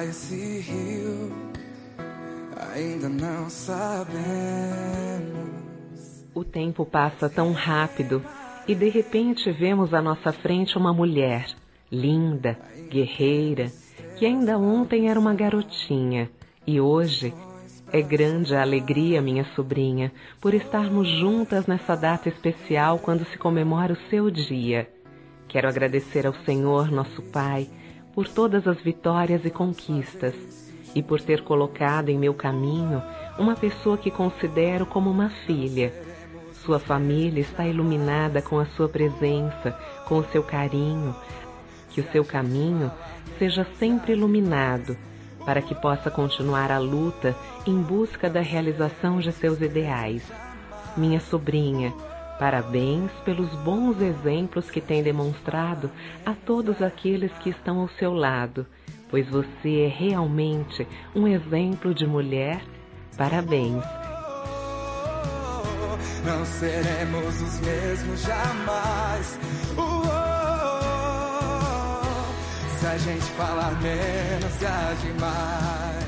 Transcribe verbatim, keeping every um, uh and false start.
a esse rio, ainda não sabemos. O tempo passa tão rápido e de repente vemos à nossa frente uma mulher, linda, guerreira, que ainda ontem era uma garotinha e hoje é grande a alegria, minha sobrinha, por estarmos juntas nessa data especial quando se comemora o seu dia. Quero agradecer ao Senhor, nosso Pai, por todas as vitórias e conquistas e por ter colocado em meu caminho uma pessoa que considero como uma filha. Sua família está iluminada com a sua presença, com o seu carinho. Que o seu caminho seja sempre iluminado, para que possa continuar a luta em busca da realização de seus ideais. Minha sobrinha, parabéns pelos bons exemplos que tem demonstrado a todos aqueles que estão ao seu lado, pois você é realmente um exemplo de mulher. Parabéns. Não seremos os mesmos jamais. Uh, oh, se a gente falar menos e agir mais.